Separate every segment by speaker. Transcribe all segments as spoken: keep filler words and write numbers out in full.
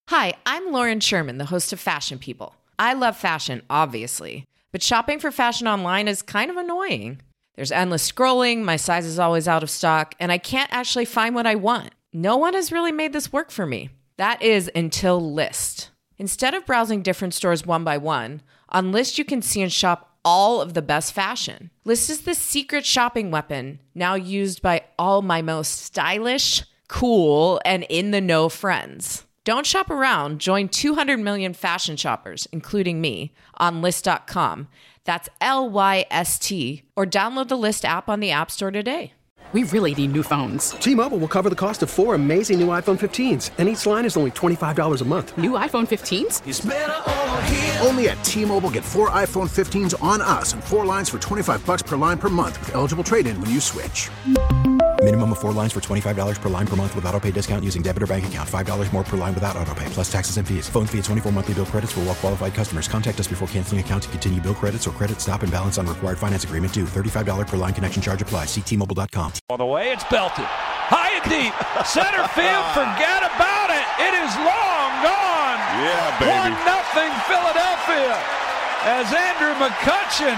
Speaker 1: Hi, I'm Lauren Sherman, the host of Fashion People. I love fashion, obviously, but shopping for fashion online is kind of annoying. There's endless scrolling, my size is always out of stock, and I can't actually find what I want. No one has really made this work for me. That is until Lyst. Instead of browsing different stores one by one, on Lyst you can see and shop all of the best fashion. Lyst is the secret shopping weapon, now used by all my most stylish, cool, and in-the-know friends. Don't shop around. Join two hundred million fashion shoppers, including me, on Lyst dot com. That's L Y S T. Or download the Lyst app on the App Store today.
Speaker 2: We really need new phones.
Speaker 3: T-Mobile will cover the cost of four amazing new iPhone fifteens, and each line is only twenty-five dollars a month.
Speaker 2: New iPhone fifteens?
Speaker 4: It's better over here.
Speaker 5: Only at T-Mobile, get four iPhone fifteens on us and four lines for twenty-five bucks per line per month with eligible trade-in when you switch.
Speaker 6: Minimum of four lines for twenty-five dollars per line per month with autopay discount using debit or bank account. five dollars more per line without autopay, plus taxes and fees. Phone fee at twenty-four monthly bill credits for well-qualified customers. Contact us before canceling account to continue bill credits or credit stop and balance on required finance agreement due. thirty-five dollars per line connection charge applies. See T Mobile dot com.
Speaker 7: On the way, it's belted. High and deep. Center field, forget about it. It is long gone.
Speaker 8: Yeah, baby.
Speaker 7: one nothing Philadelphia as Andrew McCutchen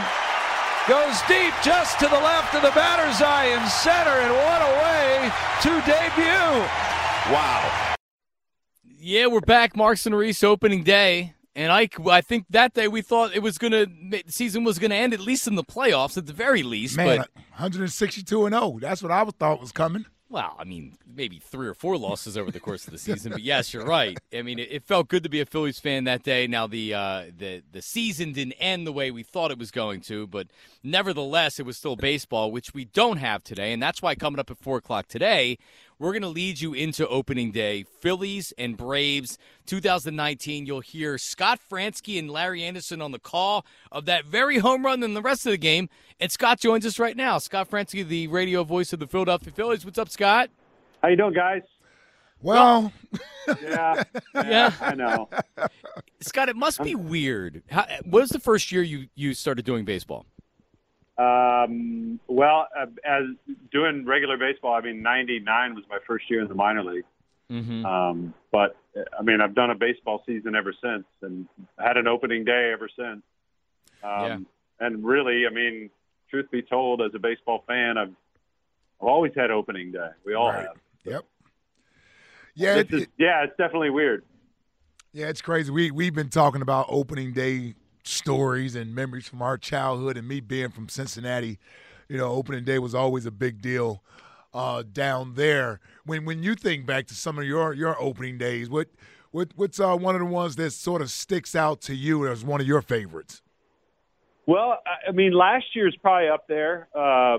Speaker 7: goes deep just to the left of the batter's eye in center, and what a way to debut.
Speaker 8: Wow.
Speaker 9: Yeah, we're back. Marks and Reese opening day. And I, I think that day we thought it was going to, the season was going to end at least in the playoffs at the very least.
Speaker 10: Man,
Speaker 9: but
Speaker 10: one sixty-two and oh. That's what I thought was coming.
Speaker 9: Well, I mean, maybe three or four losses over the course of the season, but yes, you're right. I mean, it, it felt good to be a Phillies fan that day. Now, the uh, the the season didn't end the way we thought it was going to, but nevertheless, it was still baseball, which we don't have today, and that's why coming up at four o'clock today, we're going to lead you into opening day. Phillies and Braves, two thousand nineteen. You'll hear Scott Fransky and Larry Anderson on the call of that very home run and the rest of the game. And Scott joins us right now. Scott Fransky, the radio voice of the Philadelphia Phillies. What's up, Scott?
Speaker 11: How you doing, guys?
Speaker 10: Well,
Speaker 11: yeah, yeah,
Speaker 9: yeah,
Speaker 11: I know.
Speaker 9: Scott, it must be weird. How, what was the first year you, you started doing baseball?
Speaker 11: Um, well, uh, as doing regular baseball, I mean, ninety-nine was my first year in the minor league.
Speaker 9: Mm-hmm.
Speaker 11: Um, but, I mean, I've done a baseball season ever since and had an opening day ever since. Um,
Speaker 9: yeah.
Speaker 11: And really, I mean, truth be told, as a baseball fan, I've, I've always had opening day. We all
Speaker 10: right.
Speaker 11: have.
Speaker 10: Yep. Yeah,
Speaker 11: It's
Speaker 10: it,
Speaker 11: just, yeah, it's definitely weird.
Speaker 10: Yeah, it's crazy. We, we've been talking about opening day stories and memories from our childhood, and me being from Cincinnati, you know, opening day was always a big deal uh, down there. When when you think back to some of your, your opening days, what what what's uh, one of the ones that sort of sticks out to you as one of your favorites?
Speaker 11: Well, I mean, last year's probably up there. Uh,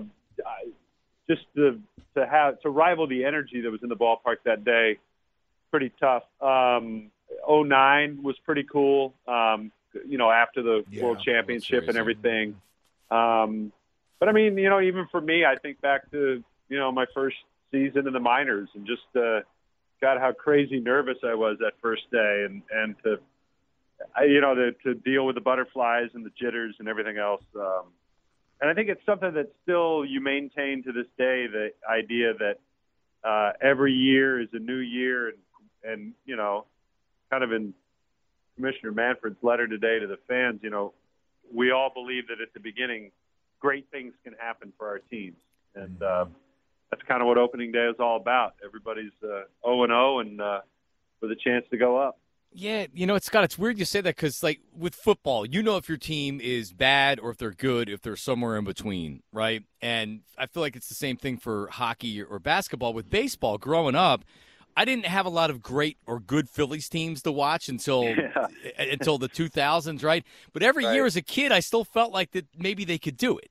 Speaker 11: just to to have to rival the energy that was in the ballpark that day, pretty tough. Um, oh nine was pretty cool. Um, you know, after the
Speaker 10: Yeah,
Speaker 11: World Championship
Speaker 9: World
Speaker 11: and
Speaker 9: Series.
Speaker 11: everything. Um, but I mean, you know, even for me, I think back to you know my first season in the minors and just uh, God, how crazy nervous I was that first day, and and to I, you know to, to deal with the butterflies and the jitters and everything else. Um, and I think it's something that still you maintain to this day, the idea that uh, every year is a new year, and and you know, kind of in Commissioner Manfred's letter today to the fans, you know, we all believe that at the beginning, great things can happen for our teams, and uh, that's kind of what opening day is all about. Everybody's uh, oh and oh, and uh, with a chance to go up.
Speaker 9: Yeah, you know, it's Scott, it's weird you say that because, like, with football, you know if your team is bad or if they're good, if they're somewhere in between, right? And I feel like it's the same thing for hockey or basketball. With baseball, growing up, I didn't have a lot of great or good Phillies teams to watch until
Speaker 11: Yeah.
Speaker 9: until the two thousands, right? But every
Speaker 11: Right.
Speaker 9: year as a kid, I still felt like that maybe they could do it.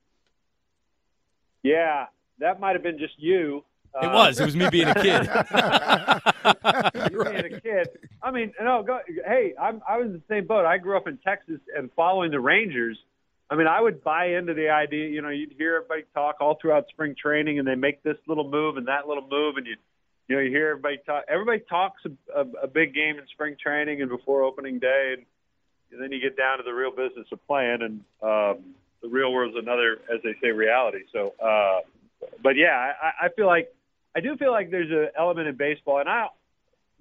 Speaker 11: Yeah, that might have been just you.
Speaker 9: It
Speaker 11: Uh,
Speaker 9: was. It was me being a kid.
Speaker 11: you being a kid. I mean, no, go. Hey, I'm, I was in the same boat. I grew up in Texas and following the Rangers. I mean, I would buy into the idea. You know, you'd hear everybody talk all throughout spring training, and they make this little move and that little move, and you, you know, you hear everybody talk. Everybody talks a, a, a big game in spring training and before opening day, and, and then you get down to the real business of playing, and um, the real world's another, as they say, reality. So, uh, but yeah, I, I feel like. I do feel like there's an element in baseball, and I,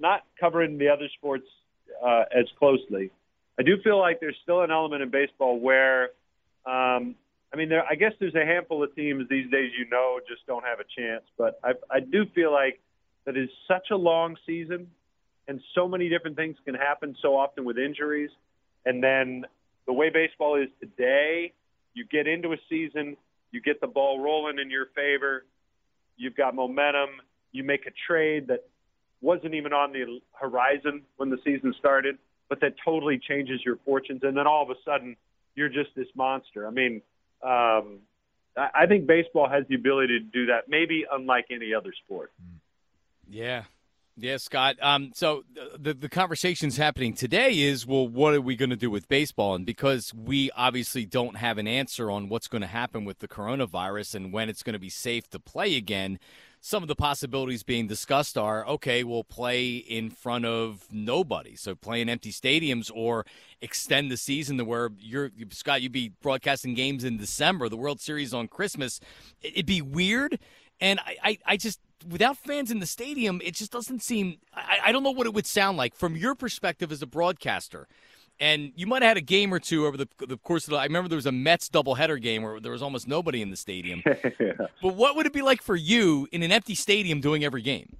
Speaker 11: not covering the other sports uh, as closely, I do feel like there's still an element in baseball where, um, I mean, there, I guess there's a handful of teams these days, you know, just don't have a chance. But I, I do feel like that is such a long season, and so many different things can happen so often with injuries. And then the way baseball is today, you get into a season, you get the ball rolling in your favor, you've got momentum, you make a trade that wasn't even on the horizon when the season started, but that totally changes your fortunes. And then all of a sudden, you're just this monster. I mean, um, I think baseball has the ability to do that, maybe unlike any other sport.
Speaker 9: Yeah. Yeah, Scott. Um, so the the conversation's happening today is, well, what are we going to do with baseball? And because we obviously don't have an answer on what's going to happen with the coronavirus and when it's going to be safe to play again, some of the possibilities being discussed are, okay, we'll play in front of nobody. So play in empty stadiums or extend the season to where you're, Scott, you'd be broadcasting games in December, the World Series on Christmas. It'd be weird. And I, I, I just, without fans in the stadium, it just doesn't seem, I, I don't know what it would sound like from your perspective as a broadcaster. And you might have had a game or two over the, the course of the – I remember there was a Mets doubleheader game where there was almost nobody in the stadium.
Speaker 11: Yeah.
Speaker 9: But what would it be like for you in an empty stadium doing every game?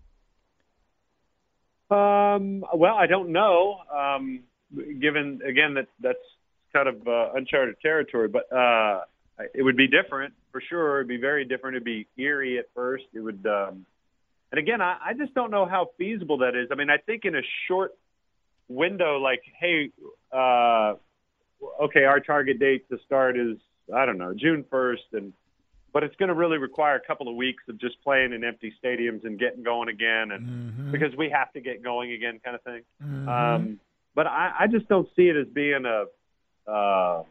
Speaker 11: Um, well, I don't know, um, given, again, that that's kind of uh, uncharted territory. But uh, it would be different for sure. It would be very different. It would be eerie at first. It would um, – and, again, I, I just don't know how feasible that is. I mean, I think in a short window, like, hey – Uh, okay, our target date to start is, I don't know, June first, and but it's going to really require a couple of weeks of just playing in empty stadiums and getting going again, and
Speaker 10: Mm-hmm.
Speaker 11: because we have to get going again kind of thing.
Speaker 10: Mm-hmm.
Speaker 11: Um, but I, I just don't see it as being a, uh,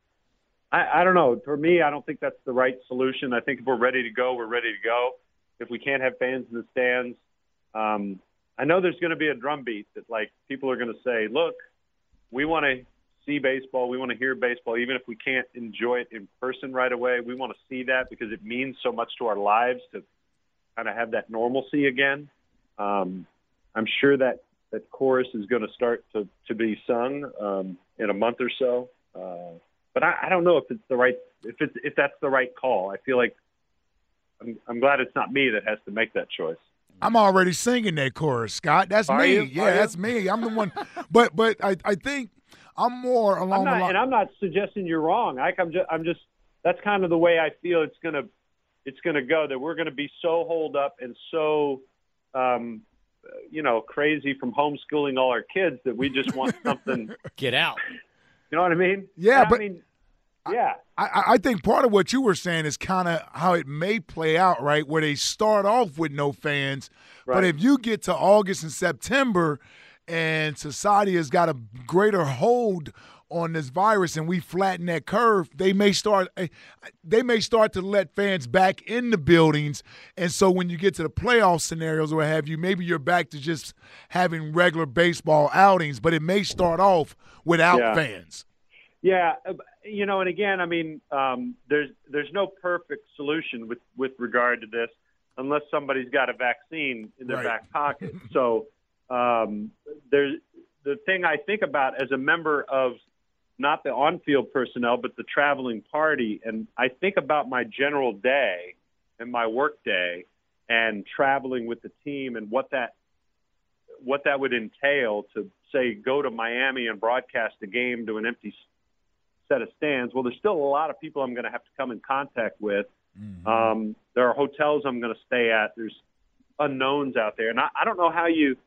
Speaker 11: I, I don't know. For me, I don't think that's the right solution. I think if we're ready to go, we're ready to go. If we can't have fans in the stands, um, I know there's going to be a drumbeat that, like, people are going to say, look, we want to see baseball. We want to hear baseball, even if we can't enjoy it in person right away. We want to see that because it means so much to our lives to kind of have that normalcy again. Um, I'm sure that that chorus is going to start to, to be sung um, in a month or so. Uh, but I, I don't know if it's the right if it's if that's the right call. I feel like I'm, I'm glad it's not me that has to make that choice.
Speaker 10: I'm already singing that chorus, Scott. That's
Speaker 11: Are
Speaker 10: me.
Speaker 11: you?
Speaker 10: Yeah,
Speaker 11: Are you?
Speaker 10: that's me. I'm the one. But but I, I think I'm more along
Speaker 11: I'm not,
Speaker 10: the line.
Speaker 11: and I'm not suggesting you're wrong. I, I'm just, I'm just. That's kind of the way I feel it's gonna, it's gonna go. That we're gonna be so holed up and so, um, you know, crazy from homeschooling all our kids that we just want something.
Speaker 9: Get out.
Speaker 11: You know what I mean?
Speaker 10: Yeah,
Speaker 11: and
Speaker 10: but
Speaker 11: I mean, yeah.
Speaker 10: I, I think part of what you were saying is kind of how it may play out, right? Where they start off with no fans,
Speaker 11: Right.
Speaker 10: but if you get to August and September, and society has got a greater hold on this virus, and we flatten that curve, they may start. They may start to let fans back in the buildings, and so when you get to the playoff scenarios or what have you, maybe you're back to just having regular baseball outings, but it may start off without
Speaker 11: Yeah.
Speaker 10: fans.
Speaker 11: Yeah, uh, you know, and again, I mean, um, there's there's no perfect solution with, with regard to this unless somebody's got a vaccine in their
Speaker 10: Right.
Speaker 11: back pocket. So um, there's the thing I think about as a member of not the on-field personnel, but the traveling party, and I think about my general day and my work day and traveling with the team and what that what that would entail to, say, go to Miami and broadcast a game to an empty set of stands. Well, there's still a lot of people I'm going to have to come in contact with.
Speaker 10: Mm-hmm.
Speaker 11: Um, there are hotels I'm going to stay at. There's unknowns out there. And I, I don't know how you,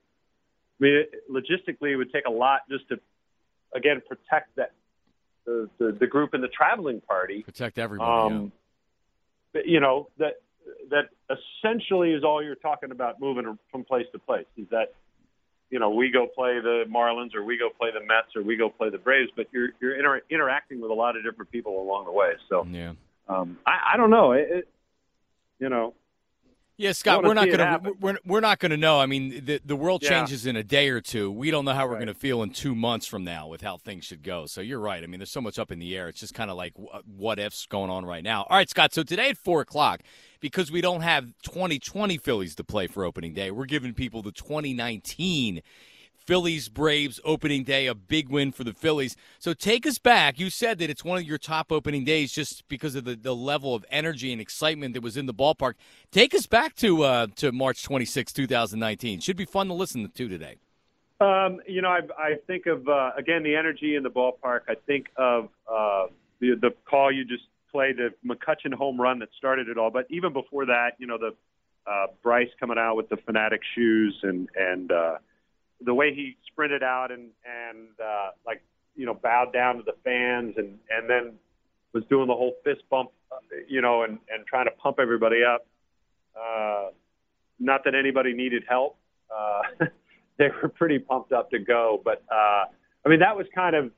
Speaker 11: I mean, it, logistically, it would take a lot just to, again, protect that the, the, the group in the traveling party.
Speaker 9: Protect everybody,
Speaker 11: Um, but, you know, that that essentially is all you're talking about moving from place to place is that, you know, we go play the Marlins or we go play the Mets or we go play the Braves, but you're you're inter- interacting with a lot of different people along the way. So,
Speaker 9: yeah.
Speaker 11: um, I, I don't know. It, it, you know,
Speaker 9: Yeah, Scott,
Speaker 11: I
Speaker 9: we're
Speaker 11: wanna
Speaker 9: not
Speaker 11: see it
Speaker 9: gonna
Speaker 11: happen.
Speaker 9: we're, we're not gonna know. I mean, the the world
Speaker 11: Yeah.
Speaker 9: changes in a day or two. We don't know how we're
Speaker 11: Right.
Speaker 9: gonna feel in two months from now with how things should go. So you're right. I mean, there's so much up in the air. It's just kind of like wh- what ifs going on right now. All right, Scott. So today at four o'clock, because we don't have twenty twenty Phillies to play for opening day, we're giving people the twenty nineteen Phillies Braves opening day, a big win for the Phillies. So take us back. You said that it's one of your top opening days just because of the, the level of energy and excitement that was in the ballpark. Take us back to uh, to March twenty-sixth, twenty nineteen. Should be fun to listen to today.
Speaker 11: Um, you know, I, I think of, uh, again, the energy in the ballpark. I think of uh, the, the call you just played, the McCutchen home run that started it all. But even before that, you know, the uh, Bryce coming out with the Fanatic shoes and, and uh, the way he sprinted out and, and uh, like, you know, bowed down to the fans and, and then was doing the whole fist bump, uh, you know, and, and trying to pump everybody up. Uh, not that anybody needed help. Uh, they were pretty pumped up to go. But, uh, I mean, that was kind of,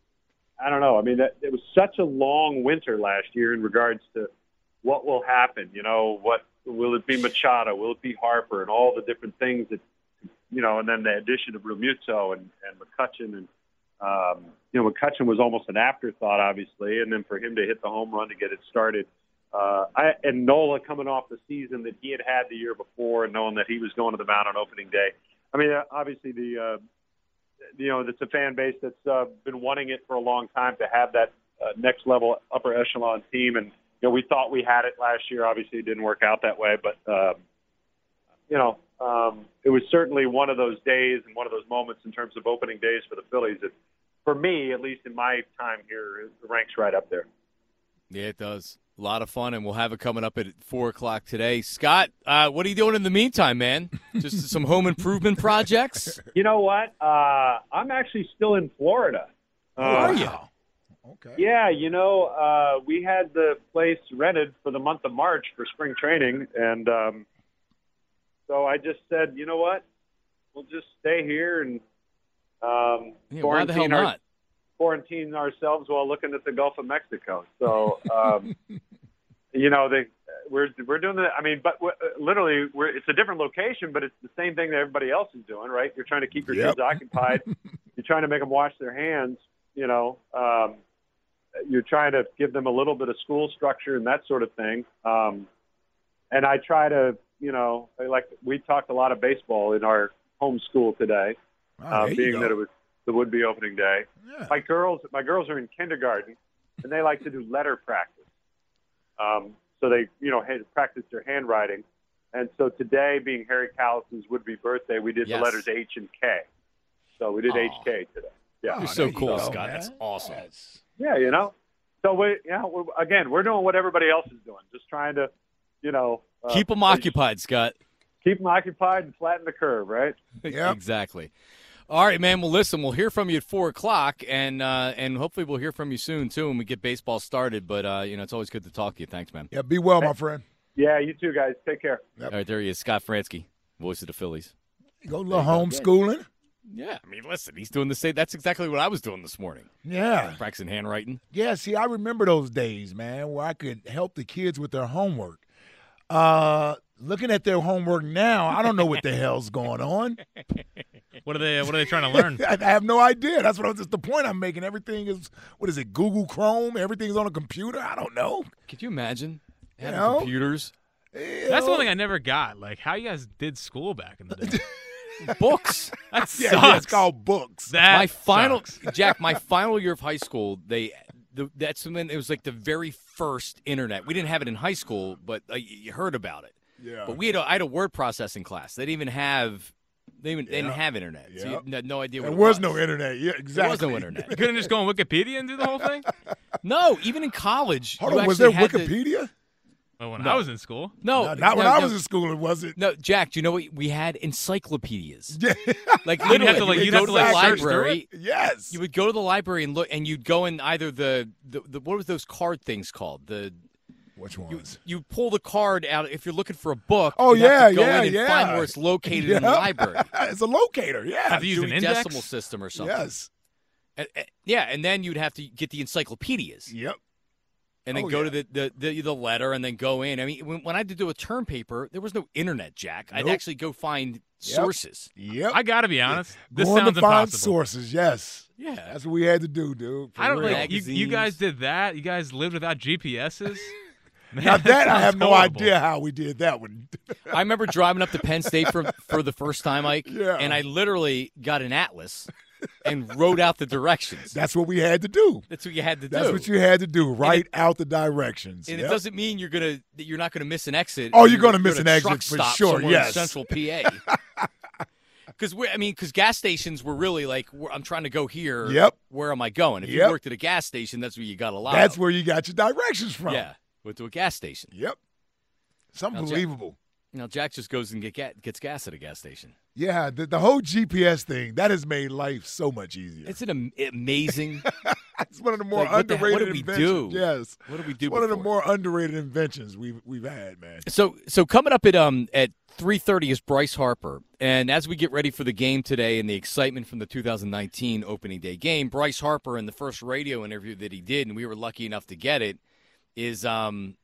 Speaker 11: I don't know. I mean, that, it was such a long winter last year in regards to what will happen. You know, what will it be Machado? Will it be Harper? And all the different things that, you know, and then the addition of Realmuto and, and McCutchen. And, um, you know, McCutchen was almost an afterthought, obviously. And then for him to hit the home run to get it started. Uh, I, and Nola coming off the season that he had had the year before and knowing that he was going to the mound on opening day. I mean, uh, obviously the, uh, you know, it's a fan base that's uh, been wanting it for a long time to have that uh, next level upper echelon team. And, you know, we thought we had it last year. Obviously it didn't work out that way, but, um, you know, um, it was certainly one of those days and one of those moments in terms of opening days for the Phillies that, for me, at least in my time here, it ranks right up there.
Speaker 9: Yeah, it does. A lot of fun, and we'll have it coming up at four o'clock today. Scott, uh, what are you doing in the meantime, man? Just some home improvement projects?
Speaker 11: You know what? Uh, I'm actually still in Florida. Uh,
Speaker 9: Where are you?
Speaker 10: Okay.
Speaker 11: Yeah, you know, uh, we had the place rented for the month of March for spring training, and um, so I just said, you know what? We'll just stay here and um,
Speaker 9: Yeah, why the hell
Speaker 11: our-
Speaker 9: not?
Speaker 11: quarantine ourselves while looking at the Gulf of Mexico. So, um, you know, they, we're we're doing the. I mean, but we're, literally, we're, it's a different location, but it's the same thing that everybody else is doing, right? You're trying to keep your
Speaker 10: Yep.
Speaker 11: kids occupied. You're trying to make them wash their hands. You know, um, you're trying to give them a little bit of school structure and that sort of thing. Um, and I try to, you know, like we talked a lot of baseball in our home school today,
Speaker 10: Oh,
Speaker 11: uh,
Speaker 10: there you
Speaker 11: being
Speaker 10: go.
Speaker 11: that it was the would-be opening day.
Speaker 10: Yeah.
Speaker 11: My girls, my girls are in kindergarten, and they like to do letter practice. Um, so they, you know, had practice their handwriting. And so today, being Harry Callis's would-be birthday, we did
Speaker 9: Yes.
Speaker 11: the letters H and K. So we did
Speaker 9: Aw.
Speaker 11: H K today. Yeah,
Speaker 9: You're
Speaker 10: Oh,
Speaker 9: so
Speaker 10: there you
Speaker 9: cool,
Speaker 10: go,
Speaker 9: Scott.
Speaker 10: man.
Speaker 9: That's awesome.
Speaker 11: yeah, you know. So we, yeah, we're, again, we're doing what everybody else is doing, just trying to, you know, uh,
Speaker 9: Keep them occupied, Scott.
Speaker 11: keep them occupied and flatten the curve, right?
Speaker 10: Yep.
Speaker 9: Exactly. All right, man. Well, listen, we'll hear from you at four o'clock, and uh, and hopefully we'll hear from you soon, too, when we get baseball started. But, uh, you know, it's always good to talk to you. Thanks, man.
Speaker 10: Yeah, be well, my friend.
Speaker 11: Yeah, you too, guys. Take care.
Speaker 9: All right, there he is, Scott Fransky, voice of the Phillies.
Speaker 10: Go a little homeschooling.
Speaker 9: Yeah, I mean, listen, he's doing the same. That's exactly what I was doing this morning.
Speaker 10: Yeah.
Speaker 9: Practicing handwriting.
Speaker 10: Yeah, see, I remember those days, man, where I could help the kids with their homework. Uh, looking at their homework now, I don't know what the hell's going on.
Speaker 4: What are they? What are they trying to learn?
Speaker 10: I have no idea. That's what I was, just the point I'm making. Everything is, what is it, Google Chrome? Everything's on a computer? I don't know.
Speaker 9: Could you imagine having
Speaker 10: know?
Speaker 9: computers?
Speaker 10: You
Speaker 4: That's
Speaker 10: know?
Speaker 4: one thing I never got. Like how you guys did school back in the day.
Speaker 9: Books.
Speaker 4: That
Speaker 10: Yeah,
Speaker 4: sucks.
Speaker 10: yeah, it's called books.
Speaker 4: That
Speaker 9: my final
Speaker 4: sucks.
Speaker 9: Jack, my final year of high school, they the, that's when it was like the very first internet. We didn't have it in high school, but uh, you heard about it.
Speaker 10: Yeah.
Speaker 9: But we had a, I had a word processing class. They didn't even have they even they didn't
Speaker 10: Yeah.
Speaker 9: have internet. So
Speaker 10: Yeah.
Speaker 9: you had no idea what
Speaker 10: There
Speaker 9: it
Speaker 10: was
Speaker 9: was.
Speaker 10: no internet. Yeah, exactly.
Speaker 9: There was no internet.
Speaker 4: You couldn't just go on Wikipedia and do the whole thing.
Speaker 9: No, even in college.
Speaker 10: Hold
Speaker 9: you
Speaker 10: on, was there
Speaker 9: actually had to-
Speaker 10: Wikipedia?
Speaker 4: Well, when
Speaker 9: No.
Speaker 4: I was in school,
Speaker 9: No,
Speaker 10: No, not when
Speaker 9: no,
Speaker 10: I
Speaker 9: no.
Speaker 10: was in school, it wasn't.
Speaker 9: No, Jack, do you know what we had? Encyclopedias.
Speaker 10: Yeah.
Speaker 9: Like
Speaker 4: You'd
Speaker 9: literally,
Speaker 4: have to, like-
Speaker 9: you would
Speaker 4: you'd
Speaker 9: go
Speaker 4: have
Speaker 9: to
Speaker 4: to,
Speaker 9: the
Speaker 4: like, search through
Speaker 9: library.
Speaker 10: Yes.
Speaker 9: You would go to the library and look, and you'd go in either the, the, the what was those card things called? The
Speaker 10: Which
Speaker 9: you,
Speaker 10: ones?
Speaker 9: you pull the card out if you're looking for a book.
Speaker 10: Oh,
Speaker 9: you have
Speaker 10: yeah,
Speaker 9: to go
Speaker 10: yeah,
Speaker 9: in and
Speaker 10: yeah.
Speaker 9: find where it's located in the
Speaker 10: Yep.
Speaker 9: library.
Speaker 10: It's a locator, yeah.
Speaker 4: Have you used an
Speaker 9: Dewey
Speaker 4: index?
Speaker 9: Decimal System or something.
Speaker 10: Yes.
Speaker 9: And- and- yeah, and then you'd have to get the encyclopedias.
Speaker 10: Yep.
Speaker 9: and then
Speaker 10: Oh,
Speaker 9: go
Speaker 10: yeah.
Speaker 9: to the, the, the, the letter and then go in. I mean, when, when I had to do a term paper, there was no internet, Jack. I'd
Speaker 10: Nope.
Speaker 9: actually go find
Speaker 10: Yep.
Speaker 9: sources.
Speaker 10: Yep.
Speaker 4: I got to be honest. This
Speaker 10: Going
Speaker 4: sounds
Speaker 10: to find
Speaker 4: impossible.
Speaker 10: sources, yes.
Speaker 9: Yeah.
Speaker 10: That's what we had to do, dude. For
Speaker 4: I don't
Speaker 10: real.
Speaker 4: like you, you
Speaker 9: Magazines.
Speaker 4: guys did that. You guys lived without G P S's. Man,
Speaker 10: Now that I
Speaker 4: sounds
Speaker 10: have no
Speaker 4: horrible.
Speaker 10: idea how we did that one.
Speaker 9: I remember driving up to Penn State for for the first time, Ike,
Speaker 10: Yeah.
Speaker 9: and I literally got an atlas and wrote out the directions.
Speaker 10: That's what we had to do.
Speaker 9: That's what you had to
Speaker 10: That's
Speaker 9: do.
Speaker 10: what you had to do. Write
Speaker 9: it-
Speaker 10: out the directions.
Speaker 9: And
Speaker 10: Yep.
Speaker 9: it doesn't mean you're gonna that you're not gonna miss an exit.
Speaker 10: Oh, you're gonna miss
Speaker 9: at
Speaker 10: an
Speaker 9: a
Speaker 10: exit
Speaker 9: truck
Speaker 10: for
Speaker 9: stop
Speaker 10: sure,
Speaker 9: somewhere
Speaker 10: yes.
Speaker 9: in Central P A. Because I mean, because gas stations were really like, we're- I'm trying to go here.
Speaker 10: Yep.
Speaker 9: Where am I going? If
Speaker 10: Yep.
Speaker 9: you worked at a gas station, that's where you got a lot.
Speaker 10: That's
Speaker 9: of.
Speaker 10: where you got your directions from.
Speaker 9: Yeah, went to a gas station.
Speaker 10: Yep. It's
Speaker 9: Now, Jack-
Speaker 10: unbelievable.
Speaker 9: Now Jack just goes and get ga- gets gas at a gas station.
Speaker 10: Yeah, the, the whole G P S thing, that has made life so much easier.
Speaker 9: It's an am- amazing.
Speaker 10: It's one of the more
Speaker 9: Like, what the hell-
Speaker 10: underrated
Speaker 9: what did we
Speaker 10: inventions.
Speaker 9: do?
Speaker 10: Yes.
Speaker 9: What did we do
Speaker 10: It's one of the
Speaker 9: before?
Speaker 10: more underrated inventions we've we've had, man.
Speaker 9: So so coming up at um at three thirty is Bryce Harper, and as we get ready for the game today and the excitement from the two thousand nineteen opening day game, Bryce Harper in the first radio interview that he did, and we were lucky enough to get it, is um.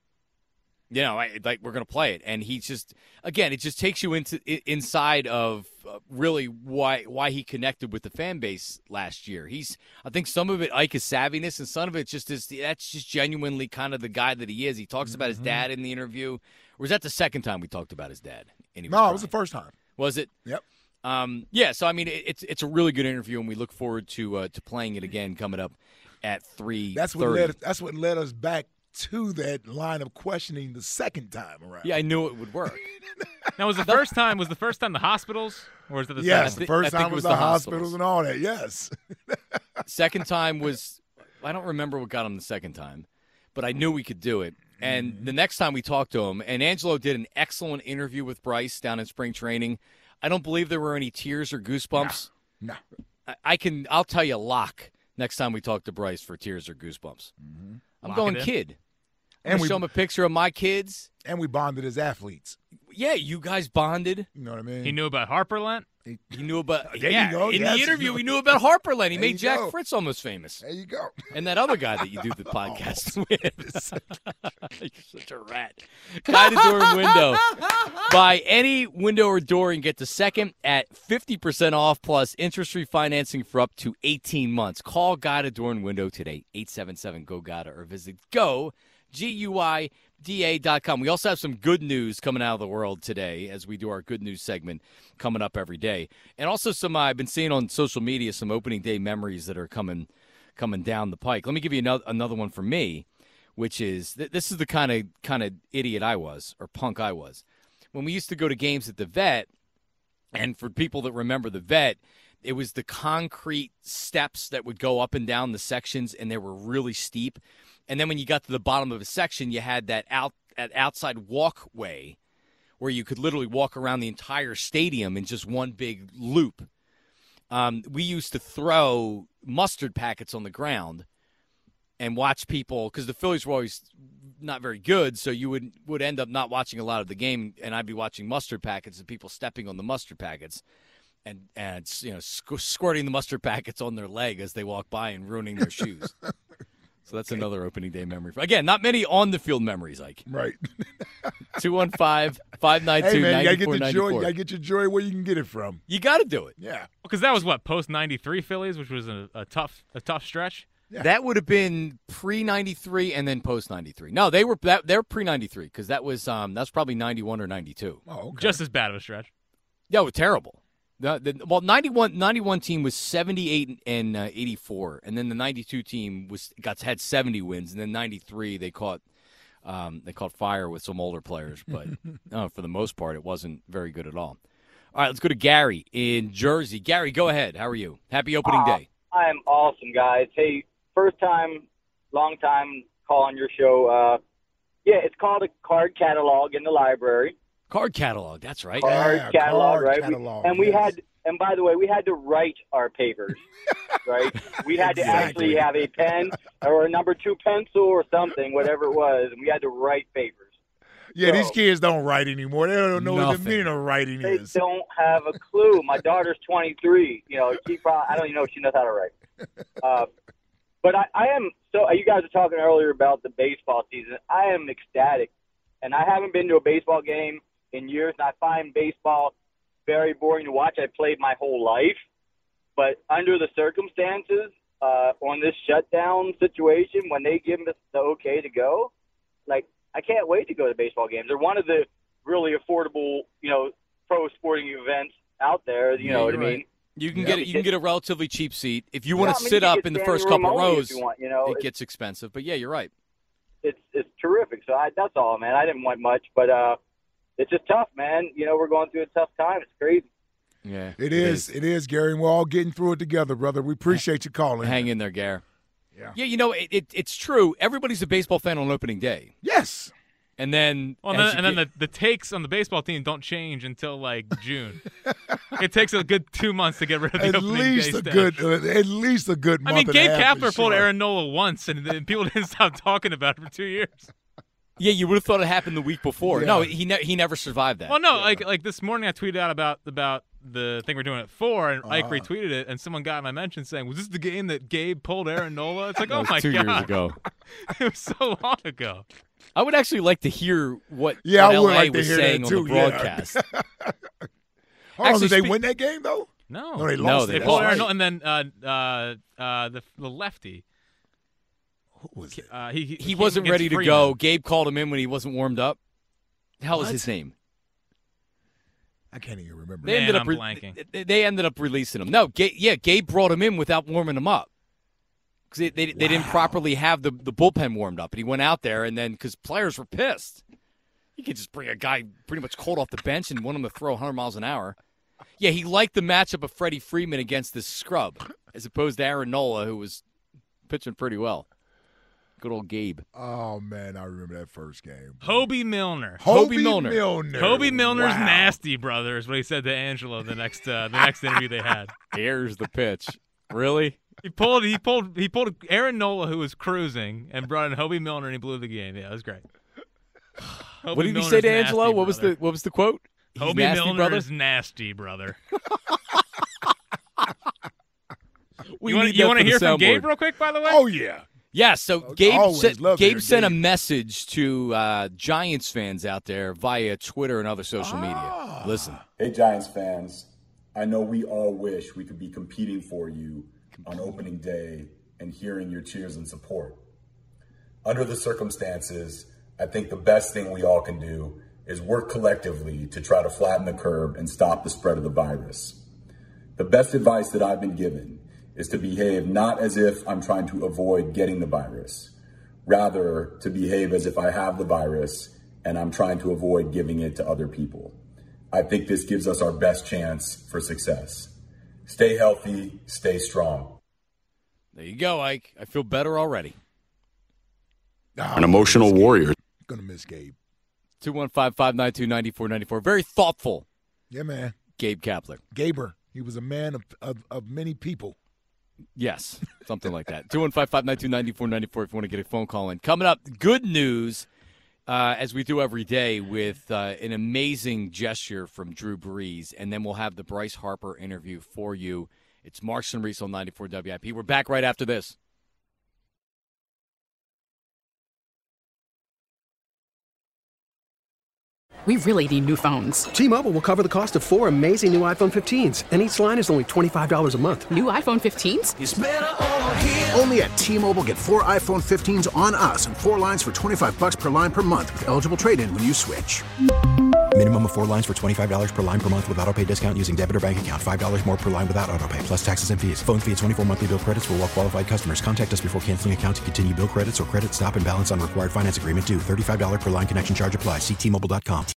Speaker 9: You know, I, like we're gonna play it, and he just again, it just takes you into i- inside of uh, really why why he connected with the fan base last year. He's, I think, some of it Ike is savviness, and some of it just is that's just genuinely kind of the guy that he is. He talks about his dad in the interview. Or was that the second time we talked about his dad? And he was
Speaker 10: No, it was the
Speaker 9: crying?
Speaker 10: first time.
Speaker 9: Was it?
Speaker 10: Yep.
Speaker 9: Um, yeah. So I mean, it, it's it's a really good interview, and we look forward to uh, to playing it again coming up at three.
Speaker 10: That's what led that's what led us back to that line of questioning the second time around.
Speaker 9: Yeah, I knew it would work.
Speaker 4: Now, was the first time was the first time the hospitals, or was it the
Speaker 10: Yes,
Speaker 4: second?
Speaker 10: the first
Speaker 9: I think
Speaker 10: time
Speaker 9: it
Speaker 10: was
Speaker 9: was
Speaker 10: the
Speaker 9: the
Speaker 10: hospitals
Speaker 9: hospitals.
Speaker 10: and all that. Yes.
Speaker 9: Second time was, I don't remember what got him the second time, but I knew we could do it. And
Speaker 10: Mm-hmm.
Speaker 9: the next time we talked to him, and Angelo did an excellent interview with Bryce down in spring training. I don't believe there were any tears or goosebumps.
Speaker 10: No.
Speaker 9: I, I can, I'll tell you, lock next time we talk to Bryce for tears or goosebumps. I'm
Speaker 4: Lock
Speaker 9: going
Speaker 4: it in.
Speaker 9: kid. I'm
Speaker 10: And
Speaker 9: gonna
Speaker 10: we-
Speaker 9: show him a picture of my kids.
Speaker 10: And we bonded as athletes.
Speaker 9: Yeah, you guys bonded.
Speaker 10: You know what I mean?
Speaker 4: He knew about Harperland.
Speaker 9: He knew about.
Speaker 10: There you
Speaker 9: yeah,
Speaker 10: go.
Speaker 9: in
Speaker 10: Yes,
Speaker 9: the interview,
Speaker 10: you-
Speaker 9: we knew about Harperland. He
Speaker 10: There
Speaker 9: made
Speaker 10: you
Speaker 9: Jack
Speaker 10: go.
Speaker 9: Fritz almost famous.
Speaker 10: There you go.
Speaker 9: And that other guy that you do the podcast with. You're such a rat. Guided door and window. Buy any window or door and get the second at fifty percent off plus interest-free financing for up to eighteen months. Call Guided Door and Window today, eight seven seven, G O G A D A, or visit go, G U I D A dot com. We also have some good news coming out of the world today as we do our good news segment coming up every day. And also some, uh, I've been seeing on social media some opening day memories that are coming coming down the pike. Let me give you another, another one for me, which is, th- this is the kind of kind of idiot I was, or punk I was. When we used to go to games at the Vet, and for people that remember the Vet, it was the concrete steps that would go up and down the sections, and they were really steep. And then when you got to the bottom of a section, you had that out that outside walkway where you could literally walk around the entire stadium in just one big loop. Um, we used to throw mustard packets on the ground and watch people, because the Phillies were always not very good, so you would would end up not watching a lot of the game, and I'd be watching mustard packets and people stepping on the mustard packets and, and you know, squ- squirting the mustard packets on their leg as they walk by and ruining their shoes. So that's another opening day memory. Again, not many on-the-field memories, Ike.
Speaker 10: Right.
Speaker 9: two one five, five nine
Speaker 10: Hey
Speaker 9: two,
Speaker 10: man, you gotta
Speaker 9: nine
Speaker 10: get
Speaker 9: four
Speaker 10: the
Speaker 9: nine
Speaker 10: joy. You
Speaker 9: four.
Speaker 10: gotta get your joy where you can get it from.
Speaker 9: You got to do it.
Speaker 10: Yeah.
Speaker 4: Because that was what post ninety-three Phillies, which was a, a tough a tough stretch.
Speaker 10: Yeah.
Speaker 9: That would have been pre ninety-three and then post ninety-three. No, they were that they're pre ninety-three because that was um that's probably ninety-one or ninety-two.
Speaker 10: Oh, okay.
Speaker 4: Just as bad of a stretch.
Speaker 9: Yeah, it was terrible. The, the, well, ninety-one, ninety-one team was seventy-eight and uh, eighty-four, and then the ninety-two team was got had seventy wins, and then ninety-three they caught um, they caught fire with some older players, but no, for the most part, it wasn't very good at all. All right, let's go to Gary in Jersey. Gary, go ahead. How are you? Happy opening
Speaker 12: Uh,
Speaker 9: day.
Speaker 12: I'm awesome, guys. Hey, first time, long time call on your show. Uh, yeah, it's called a card catalog in the library.
Speaker 9: Card catalog, that's right.
Speaker 12: Card
Speaker 10: Yeah,
Speaker 12: catalog,
Speaker 10: card
Speaker 12: right?
Speaker 10: catalog,
Speaker 12: We, and we
Speaker 10: yes.
Speaker 12: had, and by the way, we had to write our papers, right? We had to
Speaker 10: Exactly.
Speaker 12: actually have a pen or a number two pencil or something, whatever it was, and we had to write papers.
Speaker 10: Yeah,
Speaker 12: So-
Speaker 10: these kids don't write anymore. They don't know what
Speaker 9: Nothing.
Speaker 10: the meaning of writing
Speaker 12: They
Speaker 10: is.
Speaker 12: don't have a clue. My daughter's twenty-three. You know, she probably, I don't even know if she knows how to write. Uh, But I, I am so. You guys were talking earlier about the baseball season. I am ecstatic, and I haven't been to a baseball game in years. And I find baseball very boring to watch. I played my whole life, but under the circumstances, uh, on this shutdown situation, when they give us the okay to go, like I can't wait to go to baseball games. They're one of the really affordable, you know, pro sporting events out there. You
Speaker 9: Yeah,
Speaker 12: know what I
Speaker 9: you're
Speaker 12: mean?
Speaker 9: right. You can
Speaker 12: Yeah.
Speaker 9: get it. You can get a relatively cheap seat if you want
Speaker 12: Yeah,
Speaker 9: to
Speaker 12: I mean,
Speaker 9: sit
Speaker 12: you
Speaker 9: up
Speaker 12: get
Speaker 9: in the
Speaker 12: standing
Speaker 9: first
Speaker 12: room
Speaker 9: couple
Speaker 12: only if
Speaker 9: rows.
Speaker 12: you want, you know,
Speaker 9: it
Speaker 12: it's-
Speaker 9: gets expensive, but yeah, you're right.
Speaker 12: It's it's terrific. So I, that's all, man. I didn't want much, but uh, it's just tough, man. You know, we're going through a tough time. It's crazy.
Speaker 9: Yeah,
Speaker 10: It is. It is, Gary, and we're all getting through it together, brother. We appreciate you calling.
Speaker 9: Hang in there, Gare.
Speaker 10: Yeah.
Speaker 9: Yeah, you know, it, it, it's true. Everybody's a baseball fan on opening day.
Speaker 10: Yes.
Speaker 9: And then,
Speaker 4: Well, and
Speaker 9: as
Speaker 4: then,
Speaker 9: you
Speaker 4: and then
Speaker 9: get-
Speaker 4: the, the takes on the baseball team don't change until like June. It takes a good two months to get rid of the
Speaker 10: At
Speaker 4: opening
Speaker 10: least
Speaker 4: day
Speaker 10: a
Speaker 4: statue.
Speaker 10: good, uh, at least a good
Speaker 4: I
Speaker 10: month.
Speaker 4: mean,
Speaker 10: and
Speaker 4: Gabe
Speaker 10: a half
Speaker 4: Kapler
Speaker 10: is
Speaker 4: pulled
Speaker 10: short.
Speaker 4: Aaron Nola once, and then people didn't stop talking about it for two years.
Speaker 9: yeah, you would have thought it happened the week before.
Speaker 10: Yeah.
Speaker 9: No, he ne- he never survived that.
Speaker 4: Well, no, like like this morning I tweeted out about about the thing we're doing at four, and Ike
Speaker 10: Uh-huh.
Speaker 4: retweeted it, and someone got my mention saying, "Was this the game that Gabe pulled Aaron Nola?" It's like,
Speaker 9: That
Speaker 4: oh
Speaker 9: was
Speaker 4: my
Speaker 9: two
Speaker 4: god,
Speaker 9: years ago.
Speaker 4: It was so long ago.
Speaker 9: I would actually like to hear what
Speaker 10: Yeah,
Speaker 9: what
Speaker 10: I would
Speaker 9: L A
Speaker 10: like to
Speaker 9: was
Speaker 10: hear
Speaker 9: saying
Speaker 10: that
Speaker 9: on
Speaker 10: too,
Speaker 9: the
Speaker 10: yeah.
Speaker 9: broadcast.
Speaker 10: Hold on,
Speaker 9: Actually,
Speaker 10: did they
Speaker 9: speak-
Speaker 10: win that game though?
Speaker 4: No,
Speaker 10: No, they
Speaker 9: No,
Speaker 10: lost.
Speaker 9: they
Speaker 4: They
Speaker 10: it.
Speaker 4: pulled
Speaker 10: That's
Speaker 4: Aaron
Speaker 10: right.
Speaker 4: Nola, and then uh, uh, uh, the the lefty.
Speaker 10: Who was it?
Speaker 4: Uh, he he,
Speaker 9: He
Speaker 4: came
Speaker 9: wasn't
Speaker 4: against
Speaker 9: ready to
Speaker 4: Freeman.
Speaker 9: go. Gabe called him in when he wasn't warmed up. The hell was
Speaker 10: What?
Speaker 9: his name?
Speaker 10: I can't even remember.
Speaker 9: They
Speaker 4: Man,
Speaker 9: ended up
Speaker 4: I'm
Speaker 9: re-
Speaker 4: blanking.
Speaker 9: They, they ended up releasing him. No, Ga- yeah, Gabe brought him in without warming him up because they, they, they didn't
Speaker 10: Wow.
Speaker 9: properly have the, the bullpen warmed up, and he went out there, and then because players were pissed, you could just bring a guy pretty much cold off the bench and want him to throw one hundred miles an hour. Yeah, he liked the matchup of Freddie Freeman against this scrub, as opposed to Aaron Nola, who was pitching pretty well. Good old Gabe.
Speaker 10: Oh man, I remember that first game.
Speaker 4: Hobie Milner.
Speaker 9: Hobie
Speaker 10: Hobie
Speaker 9: Milner.
Speaker 10: Milner.
Speaker 4: Hobie Milner's
Speaker 10: Wow.
Speaker 4: nasty brother is what he said to Angelo the next uh, the next interview they had.
Speaker 9: Here's the pitch. Really?
Speaker 4: He pulled he pulled he pulled Aaron Nola, who was cruising, and brought in Hobie Milner, and he blew the game. Yeah, it was great. Hobie
Speaker 9: What did he
Speaker 4: Milner's
Speaker 9: say to
Speaker 4: nasty,
Speaker 9: Angelo? What was
Speaker 4: brother.
Speaker 9: the what was the quote? He's
Speaker 4: Hobie
Speaker 9: nasty,
Speaker 4: Milner
Speaker 9: brother?
Speaker 4: is nasty, brother.
Speaker 9: We
Speaker 4: you want
Speaker 9: need
Speaker 4: you
Speaker 9: that
Speaker 4: want to
Speaker 9: for the
Speaker 4: hear from Gabe
Speaker 9: soundboard.
Speaker 4: real quick, by the way?
Speaker 10: Oh yeah.
Speaker 9: Yeah, so Gabe
Speaker 10: always
Speaker 9: sent,
Speaker 10: love to
Speaker 9: Gabe
Speaker 10: hear
Speaker 9: sent a
Speaker 10: Gabe.
Speaker 9: message to uh, Giants fans out there via Twitter and other social
Speaker 10: Ah.
Speaker 9: media. Listen.
Speaker 13: Hey, Giants fans. I know we all wish we could be competing for you on opening day and hearing your cheers and support. Under the circumstances, I think the best thing we all can do is work collectively to try to flatten the curve and stop the spread of the virus. The best advice that I've been given is to behave not as if I'm trying to avoid getting the virus, rather to behave as if I have the virus and I'm trying to avoid giving it to other people. I think this gives us our best chance for success. Stay healthy, stay strong.
Speaker 9: There you go, Ike. I feel better already.
Speaker 10: An
Speaker 8: emotional warrior.
Speaker 10: Gonna miss Gabe.
Speaker 9: two one five, five nine two, nine four nine four. Very thoughtful,
Speaker 10: Yeah, man.
Speaker 9: Gabe Kapler.
Speaker 10: Gaber. He was a man of, of, of many people.
Speaker 9: Yes, something like that. two one five, five nine two, nine four nine four if you want to get a phone call in. Coming up, good news, uh, as we do every day, with uh, an amazing gesture from Drew Brees, and then we'll have the Bryce Harper interview for you. It's Marks and Reese on ninety-four W I P. We're back right after this.
Speaker 2: We really need new phones.
Speaker 3: T-Mobile will cover the cost of four amazing new iPhone fifteens, and each line is only twenty-five dollars a month.
Speaker 2: New iPhone fifteens?
Speaker 5: It's better over here. Only at T-Mobile, get four iPhone fifteens on us and four lines for twenty-five bucks per line per month with eligible trade-in when you switch.
Speaker 6: Minimum of four lines for twenty-five dollars per line per month with autopay discount using debit or bank account. five dollars more per line without autopay, plus taxes and fees. Phone fee at twenty-four monthly bill credits for well-qualified customers. Contact us before canceling account to continue bill credits or credit stop and balance on required finance agreement due. thirty-five dollars per line connection charge applies. See T Mobile dot com.